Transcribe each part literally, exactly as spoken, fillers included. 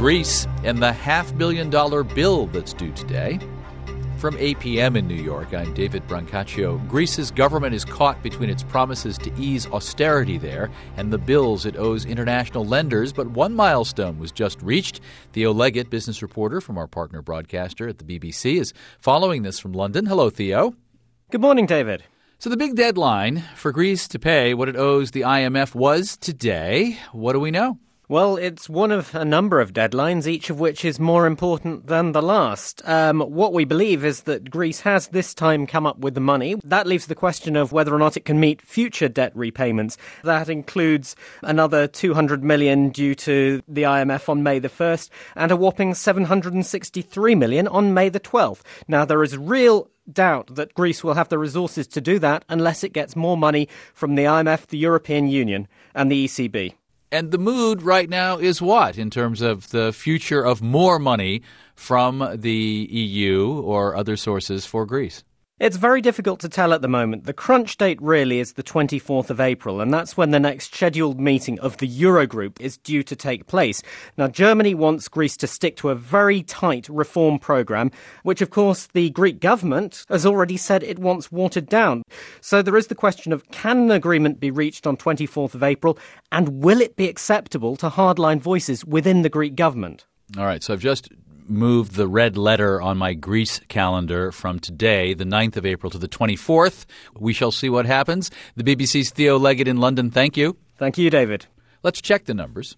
Greece and the half-billion dollar bill that's due today. From A P M in New York, I'm David Brancaccio. Greece's government is caught between its promises to ease austerity there and the bills it owes international lenders, but one milestone was just reached. Theo Leggett, business reporter from our partner broadcaster at the B B C, is following this from London. Hello, Theo. Good morning, David. So the big deadline for Greece to pay what it owes the I M F was today. What do we know? Well, it's one of a number of deadlines, each of which is more important than the last. Um, what we believe is that Greece has this time come up with the money. That leaves the question of whether or not it can meet future debt repayments. That includes another two hundred million dollars due to the I M F on May the first and a whopping seven hundred sixty-three million dollars on May the twelfth. Now, there is real doubt that Greece will have the resources to do that unless it gets more money from the I M F, the European Union and the E C B. And the mood right now is what in terms of the future of more money from the E U or other sources for Greece? It's very difficult to tell at the moment. The crunch date really is the twenty-fourth of April, and that's when the next scheduled meeting of the Eurogroup is due to take place. Now, Germany wants Greece to stick to a very tight reform programme, which, of course, the Greek government has already said it wants watered down. So there is the question of, can an agreement be reached on twenty-fourth of April, and will it be acceptable to hardline voices within the Greek government? All right, so I've just moved the red letter on my Greece calendar from today, the ninth of April, to the twenty-fourth. We shall see what happens. The B B C's Theo Leggett in London, thank you. Thank you, David. Let's check the numbers.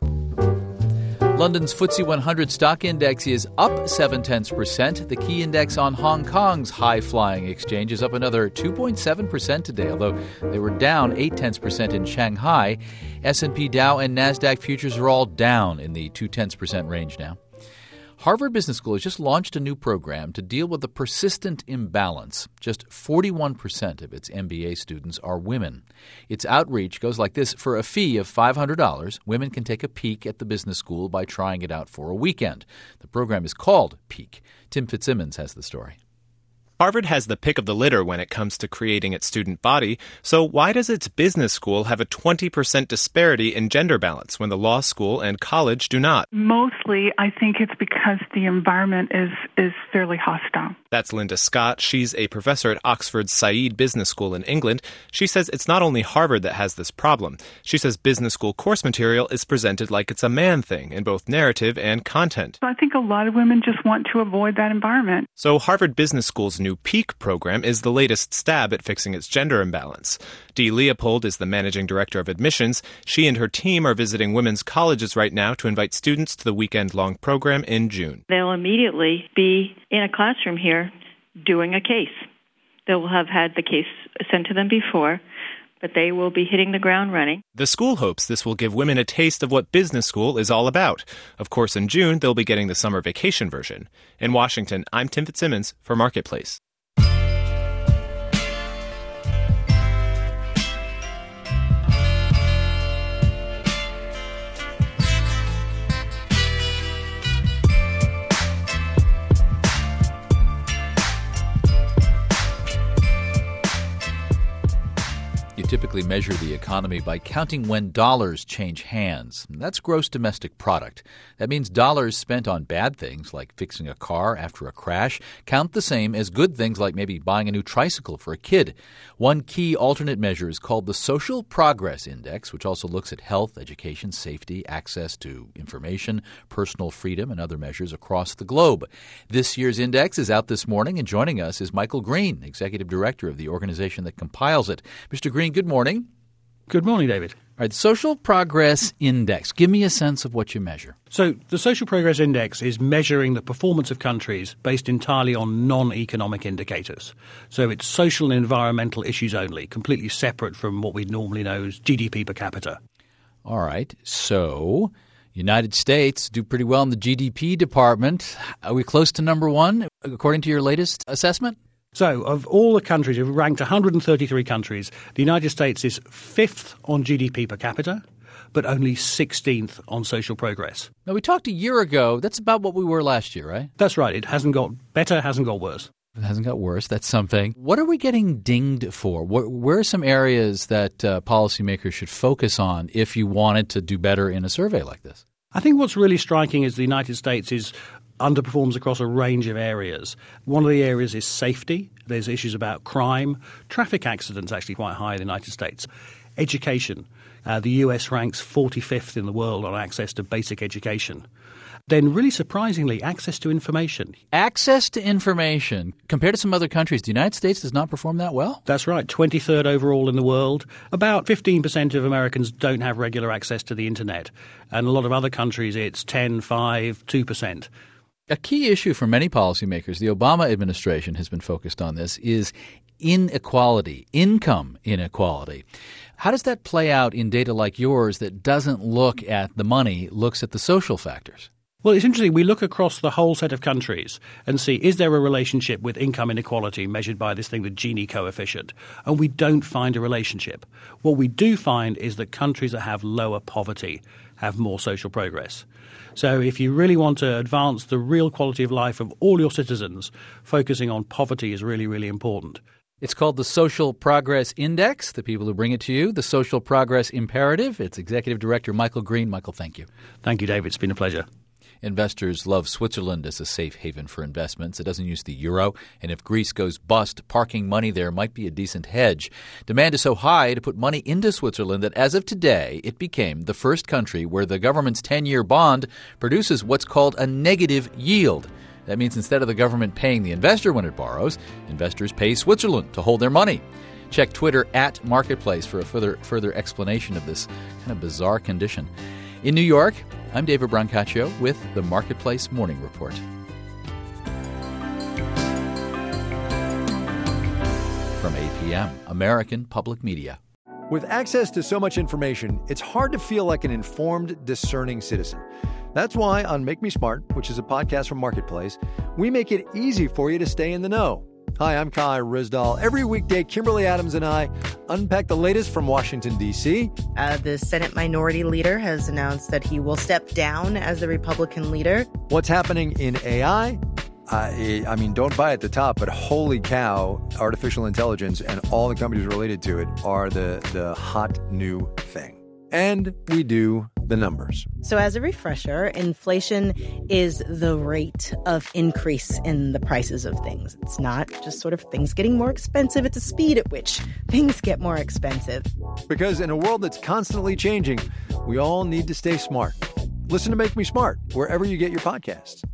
London's F T S E one hundred stock index is up seven-tenths percent. The key index on Hong Kong's high-flying exchange is up another two point seven percent today, although they were down eight-tenths percent in Shanghai. S and P, Dow, and NASDAQ futures are all down in the two-tenths percent range now. Harvard Business School has just launched a new program to deal with the persistent imbalance. Just forty-one percent of its M B A students are women. Its outreach goes like this. For a fee of five hundred dollars, women can take a peek at the business school by trying it out for a weekend. The program is called Peak. Tim Fitzsimmons has the story. Harvard has the pick of the litter when it comes to creating its student body, so why does its business school have a twenty percent disparity in gender balance when the law school and college do not? Mostly, I think it's because the environment is, is fairly hostile. That's Linda Scott. She's a professor at Oxford's Said Business School in England. She says it's not only Harvard that has this problem. She says business school course material is presented like it's a man thing in both narrative and content. I think a lot of women just want to avoid that environment. So Harvard Business School's new Peak program is the latest stab at fixing its gender imbalance. Dee Leopold is the managing director of admissions. She and her team are visiting women's colleges right now to invite students to the weekend-long program in June. They'll immediately be in a classroom here doing a case. They will have had the case sent to them before, but they will be hitting the ground running. The school hopes this will give women a taste of what business school is all about. Of course, in June, they'll be getting the summer vacation version. In Washington, I'm Tim Fitzsimmons for Marketplace. You typically measure the economy by counting when dollars change hands. That's gross domestic product. That means dollars spent on bad things like fixing a car after a crash count the same as good things like maybe buying a new tricycle for a kid. One key alternate measure is called the Social Progress Index, which also looks at health, education, safety, access to information, personal freedom, and other measures across the globe. This year's index is out this morning, and joining us is Michael Green, Executive Director of the organization that compiles it. Mister Green, good morning. Good morning, David. All right, the Social Progress Index. Give me a sense of what you measure. So the Social Progress Index is measuring the performance of countries based entirely on non-economic indicators. So it's social and environmental issues only, completely separate from what we normally know as G D P per capita. All right, so United States do pretty well in the G D P department. Are we close to number one, according to your latest assessment? So of all the countries, we've ranked one hundred thirty-three countries. The United States is fifth on G D P per capita, but only sixteenth on social progress. Now, we talked a year ago. That's about what we were last year, right? That's right. It hasn't got better, hasn't got worse. It hasn't got worse. That's something. What are we getting dinged for? Where, where are some areas that uh, policymakers should focus on if you wanted to do better in a survey like this? I think what's really striking is the United States is underperforms across a range of areas. One of the areas is safety. There's issues about crime. Traffic accidents actually quite high in the United States. Education. Uh, the U S ranks forty-fifth in the world on access to basic education. Then really surprisingly, access to information. Access to information. Compared to some other countries, the United States does not perform that well? That's right, twenty-third overall in the world. About fifteen percent of Americans don't have regular access to the internet. And a lot of other countries, it's ten, five, two percent. A key issue for many policymakers, the Obama administration has been focused on this, is inequality, income inequality. How does that play out in data like yours that doesn't look at the money, looks at the social factors? Well, it's interesting. We look across the whole set of countries and see, is there a relationship with income inequality measured by this thing, the Gini coefficient? And we don't find a relationship. What we do find is that countries that have lower poverty have more social progress. So if you really want to advance the real quality of life of all your citizens, focusing on poverty is really, really important. It's called the Social Progress Index, the people who bring it to you, the Social Progress Imperative. It's Executive Director Michael Green. Michael, thank you. Thank you, David. It's been a pleasure. Investors love Switzerland as a safe haven for investments. It doesn't use the euro, and if Greece goes bust, parking money there might be a decent hedge. Demand is so high to put money into Switzerland that as of today, it became the first country where the government's ten-year bond produces what's called a negative yield. That means instead of the government paying the investor when it borrows, investors pay Switzerland to hold their money. Check Twitter at Marketplace for a further further explanation of this kind of bizarre condition. In New York, I'm David Brancaccio with the Marketplace Morning Report. From A P M, American Public Media. With access to so much information, it's hard to feel like an informed, discerning citizen. That's why on Make Me Smart, which is a podcast from Marketplace, we make it easy for you to stay in the know. Hi, I'm Kai Rizdal. Every weekday, Kimberly Adams and I unpack the latest from Washington, D C. Uh, the Senate Minority Leader has announced that he will step down as the Republican leader. What's happening in A I? Uh, I mean, don't buy at the top, but holy cow, artificial intelligence and all the companies related to it are the, the hot new thing. And we do the numbers. So as a refresher, inflation is the rate of increase in the prices of things. It's not just sort of things getting more expensive. It's the speed at which things get more expensive. Because in a world that's constantly changing, we all need to stay smart. Listen to Make Me Smart wherever you get your podcasts.